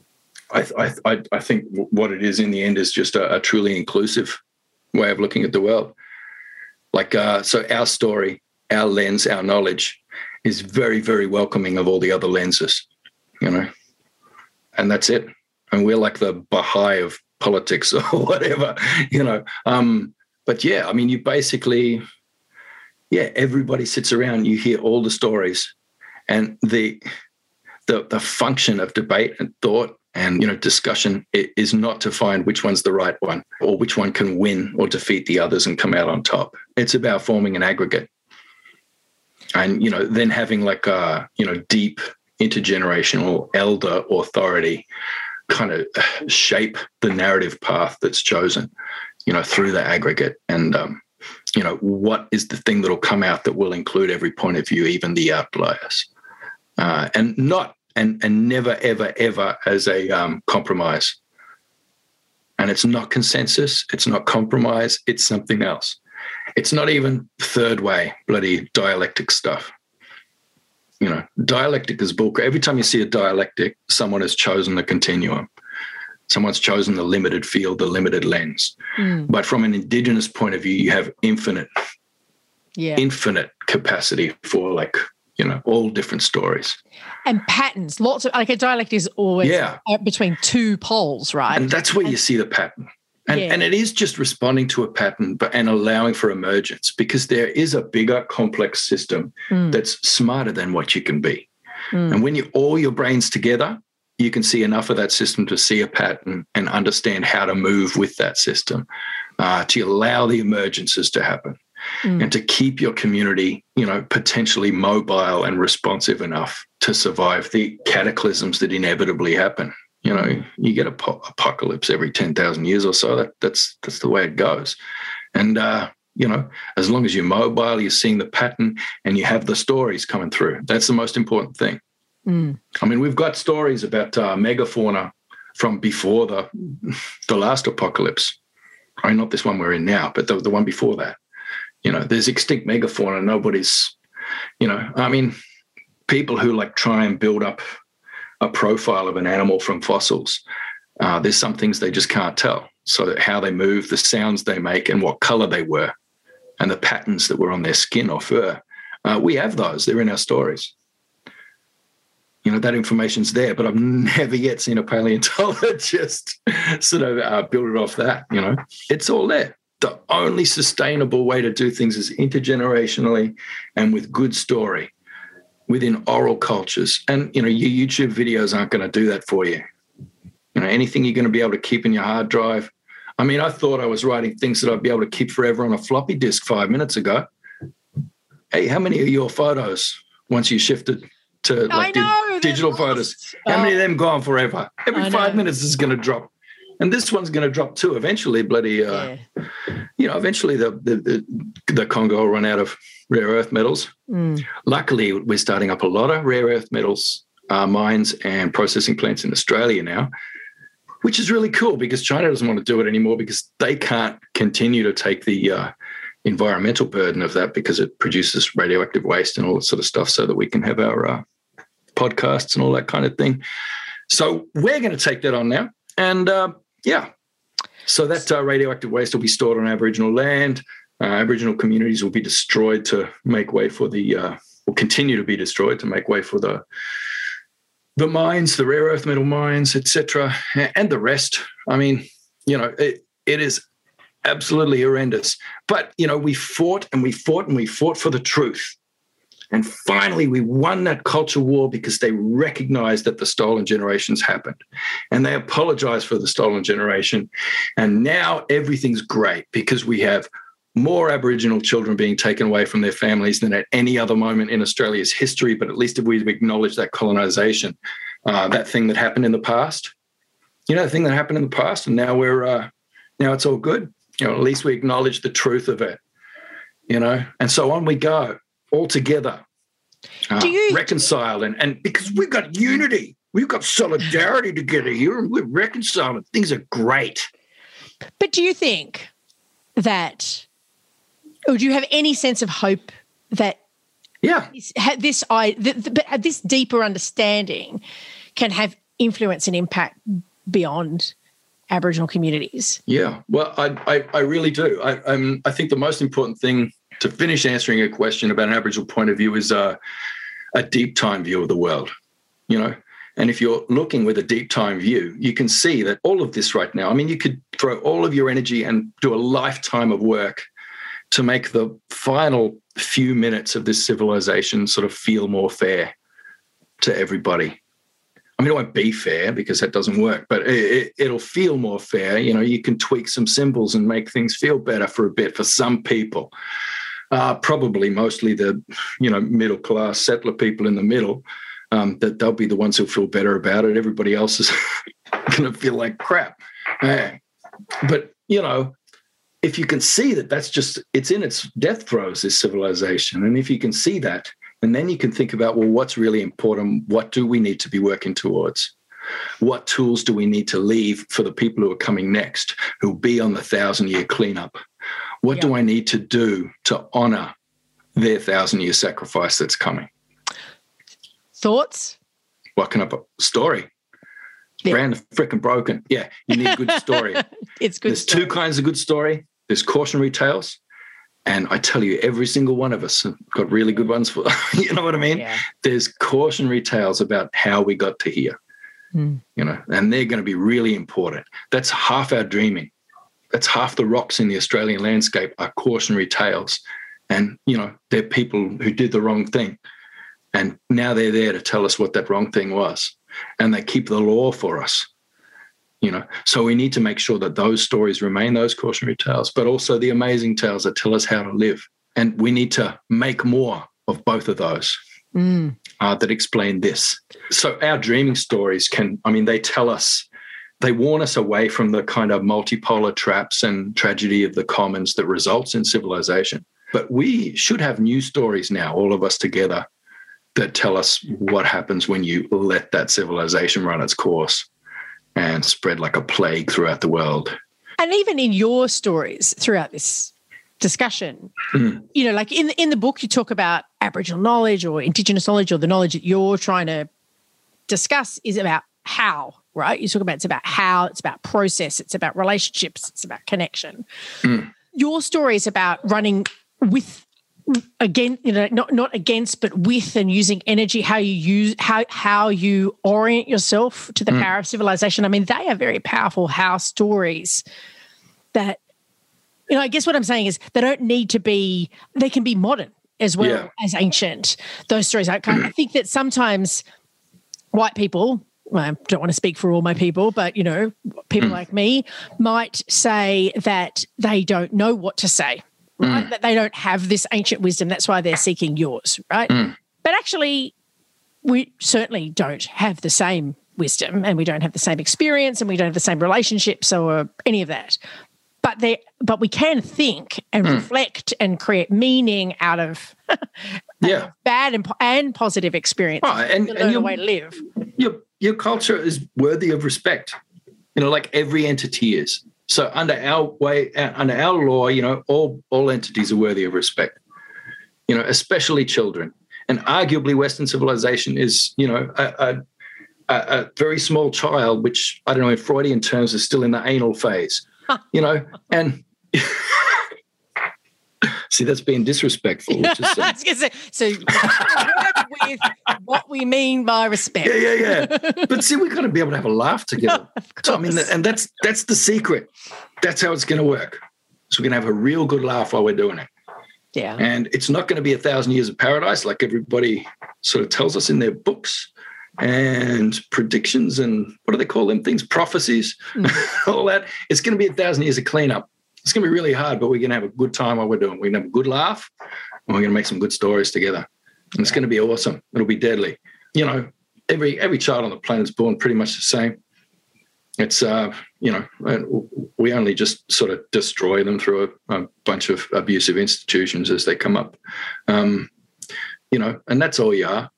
I think what it is in the end is just a truly inclusive way of looking at the world. Like, so our story, our lens, our knowledge is very, very welcoming of all the other lenses, and that's it. And we're like the Baha'i of politics or whatever, But yeah, I mean, you basically, everybody sits around, you hear all the stories, and the function of debate and thought and, discussion is not to find which one's the right one or which one can win or defeat the others and come out on top. It's about forming an aggregate and, then having like a, deep intergenerational elder authority kind of shape the narrative path that's chosen, through the aggregate. And, what is the thing that'll come out that will include every point of view, even the outliers, and never, ever, ever as a compromise. And it's not consensus. It's not compromise. It's something else. It's not even third way, bloody dialectic stuff. Dialectic is bullcrap. Every time you see a dialectic, someone has chosen the continuum. Someone's chosen the limited field, the limited lens. But from an Indigenous point of view, you have infinite capacity for all different stories. And patterns, lots of, like a dialect is always between two poles, right? And that's where you see the pattern. And it is just responding to a pattern and allowing for emergence, because there is a bigger complex system that's smarter than what you can be. And when you all your brains together, you can see enough of that system to see a pattern and understand how to move with that system, to allow the emergences to happen and to keep your community, potentially mobile and responsive enough to survive the cataclysms that inevitably happen. You get apocalypse every 10,000 years or so. That's the way it goes. And, as long as you're mobile, you're seeing the pattern and you have the stories coming through. That's the most important thing. I mean, we've got stories about megafauna from before the last apocalypse. I mean, not this one we're in now, but the one before that. There's extinct megafauna. Nobody's, people who try and build up a profile of an animal from fossils, there's some things they just can't tell. So how they move, the sounds they make, and what color they were, and the patterns that were on their skin or fur. We have those. They're in our stories. That information's there, but I've never yet seen a paleontologist sort of build it off that. It's all there. The only sustainable way to do things is intergenerationally and with good story within oral cultures. And, your YouTube videos aren't going to do that for you. Anything you're going to be able to keep in your hard drive. I mean, I thought I was writing things that I'd be able to keep forever on a floppy disk 5 minutes ago. Hey, how many of your photos, once you shifted to digital photos, how many of them gone forever? Every 5 minutes is going to drop. And this one's going to drop too. Eventually, eventually the Congo will run out of rare earth metals. Luckily, we're starting up a lot of rare earth metals mines and processing plants in Australia now, which is really cool because China doesn't want to do it anymore because they can't continue to take the environmental burden of that because it produces radioactive waste and all that sort of stuff so that we can have our podcasts and all that kind of thing. So we're going to take that on now. And so that radioactive waste will be stored on Aboriginal land. Aboriginal communities will be destroyed to make way for will continue to be destroyed to make way for the mines, the rare earth metal mines, etc., and the rest. I mean, it is absolutely horrendous. But, we fought and we fought and we fought for the truth. And finally, we won that culture war because they recognized that the stolen generations happened. And they apologized for the stolen generation. And now everything's great because we have more Aboriginal children being taken away from their families than at any other moment in Australia's history. But at least if we've acknowledged that colonization, that thing that happened in the past, the thing that happened in the past, and now now it's all good. At least we acknowledge the truth of it, and so on we go all together, reconciled. And because we've got unity, we've got solidarity together here, and we're reconciling. Things are great. But do you think that, or do you have any sense of hope that this deeper understanding can have influence and impact beyond Aboriginal communities? Yeah, well, I really do. I think the most important thing to finish answering a question about an Aboriginal point of view is a deep time view of the world, And if you're looking with a deep time view, you can see that all of this right now, you could throw all of your energy and do a lifetime of work to make the final few minutes of this civilization sort of feel more fair to everybody. It won't be fair because that doesn't work, but it'll feel more fair. You can tweak some symbols and make things feel better for a bit for some people. Probably mostly the, middle-class settler people in the middle, that they'll be the ones who feel better about it. Everybody else is going to feel like crap. But, if you can see that it's in its death throes, this civilization, and if you can see that, and then you can think about, well, what's really important? What do we need to be working towards? What tools do we need to leave for the people who are coming next, who'll be on the 1,000-year cleanup? What do I need to do to honor their 1,000-year sacrifice that's coming? Thoughts? What can I put? Story. Yeah. Brand freaking broken. Yeah, you need a good story. It's good. There's two kinds of good story. There's cautionary tales. And I tell you, every single one of us have got really good ones for, you know what I mean? Yeah. There's cautionary tales about how we got to here, and they're going to be really important. That's half our dreaming. That's half the rocks in the Australian landscape are cautionary tales. And, they're people who did the wrong thing. And now they're there to tell us what that wrong thing was. And they keep the law for us. So we need to make sure that those stories remain those cautionary tales, but also the amazing tales that tell us how to live. And we need to make more of both of those that explain this. So our dreaming stories they warn us away from the kind of multipolar traps and tragedy of the commons that results in civilization. But we should have new stories now, all of us together, that tell us what happens when you let that civilization run its course and spread like a plague throughout the world. And even in your stories throughout this discussion, like in the book, you talk about Aboriginal knowledge or Indigenous knowledge, or the knowledge that you're trying to discuss is about how, right? You talk about it's about how, it's about process, it's about relationships, it's about connection. Your story is about running with, again, not against, but with, and using energy, how you orient yourself to the power of civilization. They are very powerful house stories that, I guess what I'm saying is they don't need to be, they can be modern as well as ancient, those stories. I think that sometimes white people, well, I don't want to speak for all my people, but, people like me might say that they don't know what to say. Right? That they don't have this ancient wisdom. That's why they're seeking yours, right? But actually, we certainly don't have the same wisdom, and we don't have the same experience, and we don't have the same relationships or any of that. But we can think and reflect and create meaning out of bad and positive experience. Oh, and a way to live. Your culture is worthy of respect. Like every entity is. So under our law, all entities are worthy of respect, especially children. And arguably Western civilization is, a very small child, which, I don't know, in Freudian terms is still in the anal phase, and see, that's being disrespectful. Which is, I was going to say, so work with what we mean by respect. Yeah. But see, we've got to be able to have a laugh together. So, and that's the secret. That's how it's going to work. So we're going to have a real good laugh while we're doing it. Yeah. And it's not going to be 1,000 years of paradise like everybody sort of tells us in their books and predictions and what do they call them things? Prophecies, all that. It's going to be 1,000 years of cleanup. It's going to be really hard, but we're going to have a good time while we're doing it. We're going to have a good laugh and we're going to make some good stories together. And it's going to be awesome. It'll be deadly. You know, every child on the planet's born pretty much the same. It's, you know, we only just sort of destroy them through a bunch of abusive institutions as they come up, you know, and that's all you are.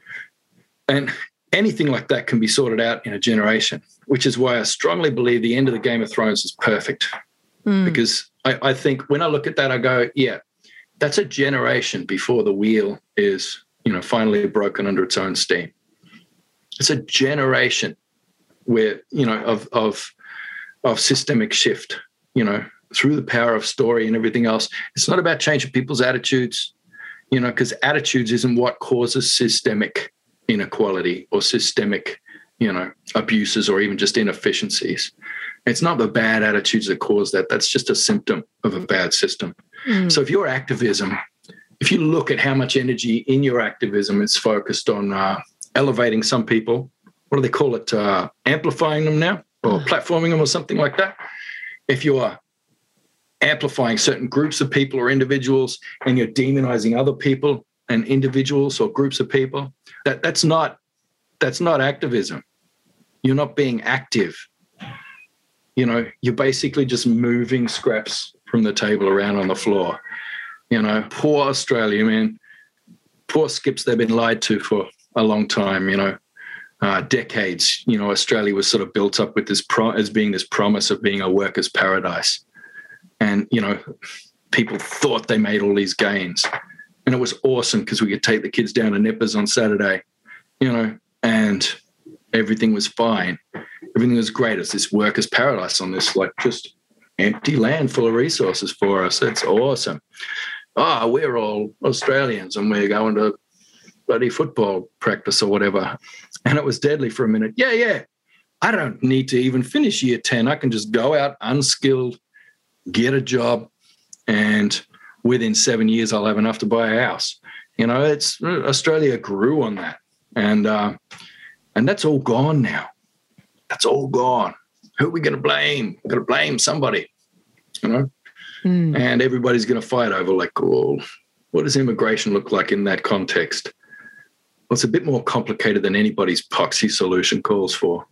And anything like that can be sorted out in a generation, which is why I strongly believe the end of the Game of Thrones is perfect. Because I think when I look at that, I go, yeah, that's a generation before the wheel is, you know, finally broken under its own steam. It's a generation where, you know, of systemic shift, you know, through the power of story and everything else. It's not about changing people's attitudes, you know, because attitudes isn't what causes systemic inequality or systemic, you know, abuses or even just inefficiencies. It's not the bad attitudes that cause that. That's just a symptom of a bad system. So if your activism, if you look at how much energy in your activism is focused on elevating some people, what do they call it? Amplifying them now or platforming them or something like that. If you're amplifying certain groups of people or individuals and you're demonizing other people and individuals or groups of people, that's not activism. You're not being active. You know, you're basically just moving scraps from the table around on the floor. You know, poor Australia, man. Poor skips, they've been lied to for a long time, you know. Decades, you know, Australia was sort of built up with this as being this promise of being a workers' paradise. And, you know, people thought they made all these gains. And it was awesome because we could take the kids down to Nippers on Saturday, you know, and everything was fine. Everything was great. It's this workers' paradise on this, like, just empty land full of resources for us. It's awesome. Oh, we're all Australians and we're going to bloody football practice or whatever. And it was deadly for a minute. Yeah. I don't need to even finish year 10. I can just go out unskilled, get a job, and within 7 years I'll have enough to buy a house. You know, Australia grew on that. And that's all gone now. That's all gone. Who are we going to blame? We're going to blame somebody, you know? And everybody's going to fight over, like, oh, what does immigration look like in that context? Well, it's a bit more complicated than anybody's poxy solution calls for,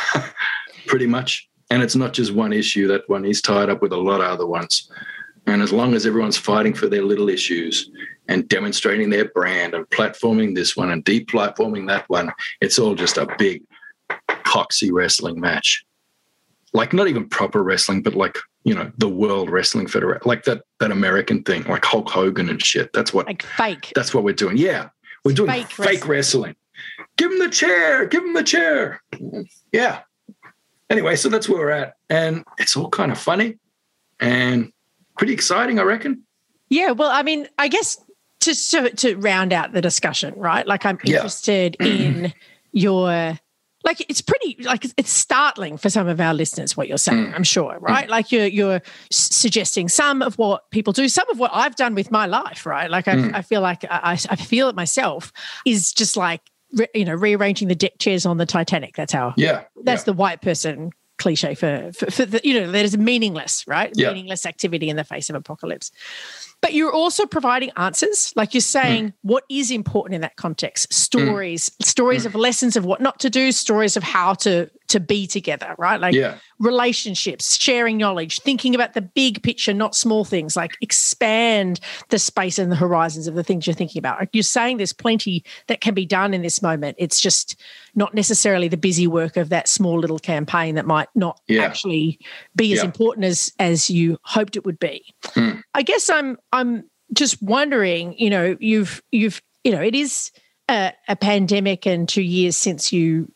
pretty much. And it's not just one issue. That one is tied up with a lot of other ones. And as long as everyone's fighting for their little issues and demonstrating their brand and platforming this one and deplatforming that one, it's all just a big poxy wrestling match. Like, not even proper wrestling, but like, you know, the World Wrestling Federation, like that American thing, like Hulk Hogan and shit. That's what, like, fake. That's what we're doing. Yeah. We're doing fake wrestling. Give him the chair. Give him the chair. Yeah. Anyway, so that's where we're at. And it's all kind of funny and pretty exciting, I reckon. Yeah. Well, I mean, I guess to round out the discussion, right? Like, I'm interested in your, like, it's pretty, like, it's startling for some of our listeners what you're saying, I'm sure, right? Like, you're suggesting some of what people do, some of what I've done with my life, right? Like, I feel like I feel it myself is just like, you know, rearranging the deck chairs on the Titanic. That's how, that's the white person cliche for the, you know, that is meaningless, right? Meaningless activity in the face of apocalypse. But you're also providing answers. Like, you're saying what is important in that context. Stories of lessons of what not to do, stories of how to be together, right? Like, relationships, sharing knowledge, thinking about the big picture, not small things, like expand the space and the horizons of the things you're thinking about. Like, you're saying there's plenty that can be done in this moment. It's just not necessarily the busy work of that small little campaign that might not actually be as important as you hoped it would be. I guess I'm just wondering, you know, you've you know, it is a pandemic and 2 years since you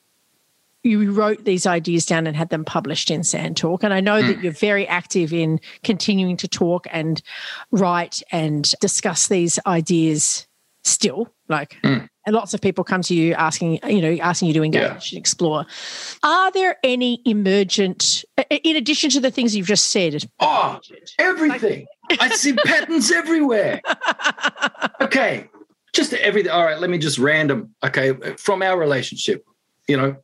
wrote these ideas down and had them published in Sand Talk. And I know that you're very active in continuing to talk and write and discuss these ideas still. Like, and lots of people come to you asking you to engage and explore. Are there any emergent, in addition to the things you've just said? Oh, everything. I see patterns everywhere. Okay, just everything. All right, let me just random. Okay, from our relationship, and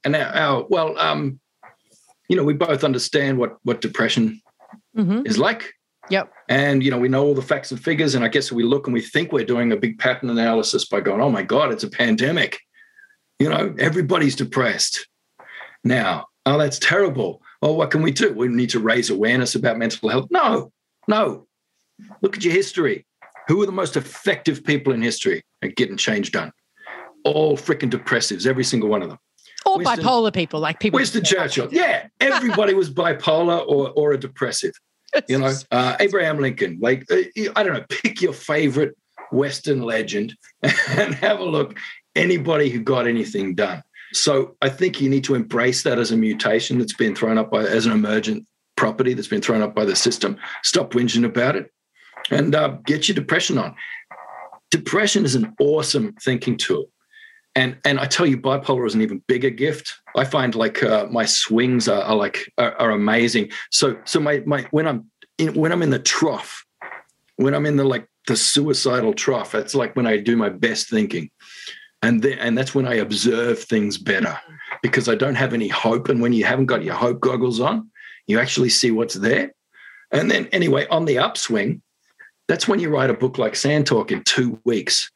we both understand what depression is like. Yep. And, we know all the facts and figures. And I guess we look and we think we're doing a big pattern analysis by going, oh, my God, it's a pandemic. Everybody's depressed now. Oh, that's terrible. Well, what can we do? We need to raise awareness about mental health. No. Look at your history. Who are the most effective people in history at getting change done? All freaking depressives, every single one of them. Or bipolar people, like people. Winston Churchill. Yeah, everybody was bipolar or a depressive. Abraham Lincoln, I don't know, pick your favorite Western legend and have a look. Anybody who got anything done. So I think you need to embrace that as a mutation that's been thrown up as an emergent property that's been thrown up by the system. Stop whinging about it and get your depression on. Depression is an awesome thinking tool. And I tell you, bipolar is an even bigger gift. I find my swings are amazing. So when I'm in the trough, when I'm in the suicidal trough, that's like when I do my best thinking, and that's when I observe things better because I don't have any hope. And when you haven't got your hope goggles on, you actually see what's there. And then anyway, on the upswing, that's when you write a book like Sand Talk in 2 weeks.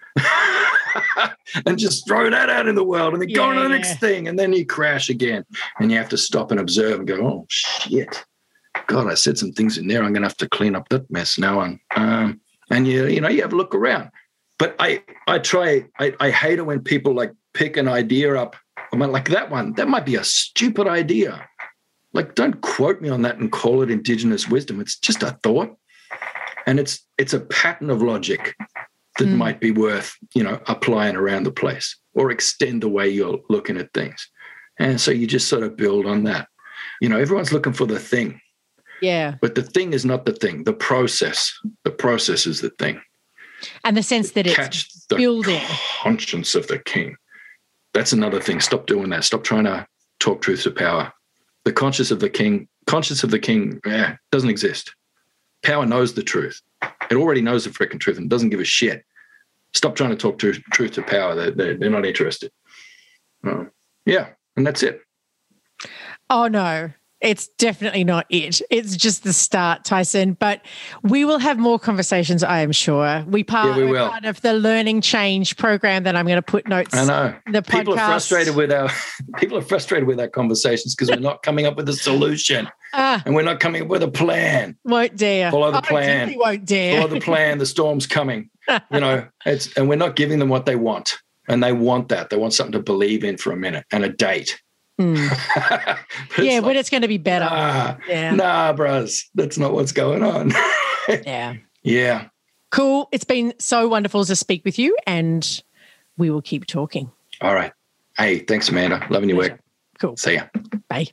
And just throw that out in the world and then go on to the next thing. And then you crash again and you have to stop and observe and go, oh, shit. God, I said some things in there. I'm going to have to clean up that mess now. And you have a look around. But I hate it when people pick an idea up. I'm like, that one, that might be a stupid idea. Don't quote me on that and call it indigenous wisdom. It's just a thought. And it's a pattern of logic that might be worth, applying around the place or extend the way you're looking at things. And so you just sort of build on that. Everyone's looking for the thing. Yeah. But the thing is not the thing. The process is the thing. And the sense that Catch it's the building. Conscience of the king. That's another thing. Stop doing that. Stop trying to talk truth to power. The conscience of the king doesn't exist. Power knows the truth. It already knows the freaking truth and doesn't give a shit. Stop trying to talk truth to power. They're not interested. And that's it. Oh, no. It's definitely not it. It's just the start, Tyson. But we will have more conversations, I am sure. We're part of the Learning Change program that I'm going to put notes. I know. The podcast. People are frustrated with our conversations because we're not coming up with a solution. And we're not coming up with a plan. Won't dare. Follow the plan. Definitely won't dare. Follow the plan. The storm's coming. And we're not giving them what they want. And they want that. They want something to believe in for a minute and a date. But it's going to be better. Nah, bros. That's not what's going on. Yeah. Cool. It's been so wonderful to speak with you, and we will keep talking. All right. Hey, thanks, Amanda. Loving your work. Cool. See ya. Bye.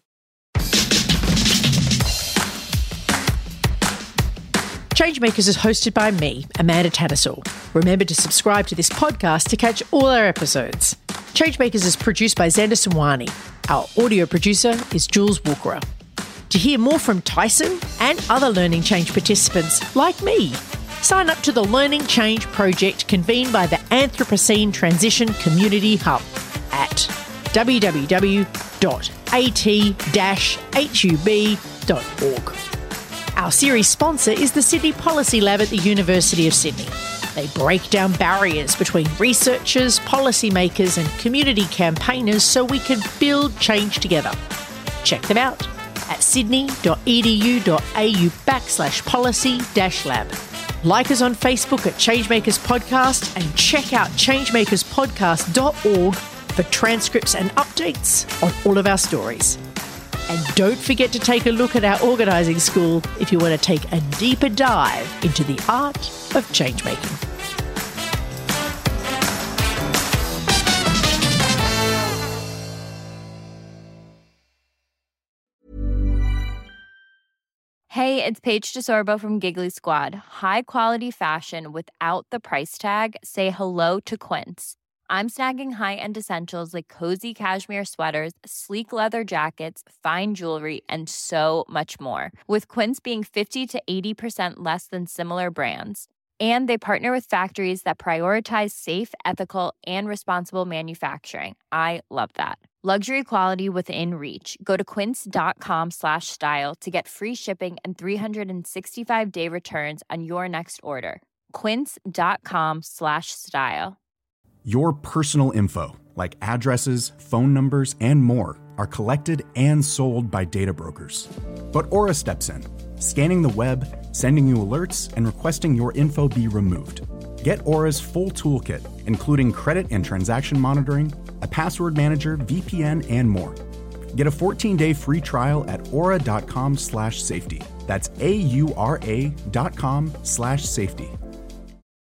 Changemakers is hosted by me, Amanda Tattersall. Remember to subscribe to this podcast to catch all our episodes. Changemakers is produced by Xander Samwani. Our audio producer is Jules Walkera. To hear more from Tyson and other Learning Change participants like me, sign up to the Learning Change project convened by the Anthropocene Transition Community Hub at www.at-hub.org. Our series sponsor is the Sydney Policy Lab at the University of Sydney. They break down barriers between researchers, policymakers and community campaigners so we can build change together. Check them out at sydney.edu.au/policy-lab. Like us on Facebook at Changemakers Podcast and check out changemakerspodcast.org for transcripts and updates on all of our stories. And don't forget to take a look at our organising school if you want to take a deeper dive into the art of changemaking. Hey, it's Paige DeSorbo from Giggly Squad. High quality fashion without the price tag. Say hello to Quince. I'm snagging high-end essentials like cozy cashmere sweaters, sleek leather jackets, fine jewelry, and so much more. With Quince being 50 to 80% less than similar brands. And they partner with factories that prioritize safe, ethical, and responsible manufacturing. I love that. Luxury quality within reach. Go to quince.com/style to get free shipping and 365-day returns on your next order. Quince.com/style. Your personal info, like addresses, phone numbers, and more, are collected and sold by data brokers. But Aura steps in, scanning the web, sending you alerts, and requesting your info be removed. Get Aura's full toolkit, including credit and transaction monitoring, a password manager, VPN, and more. Get a 14-day free trial at aura.com/safety. That's AURA.com/safety.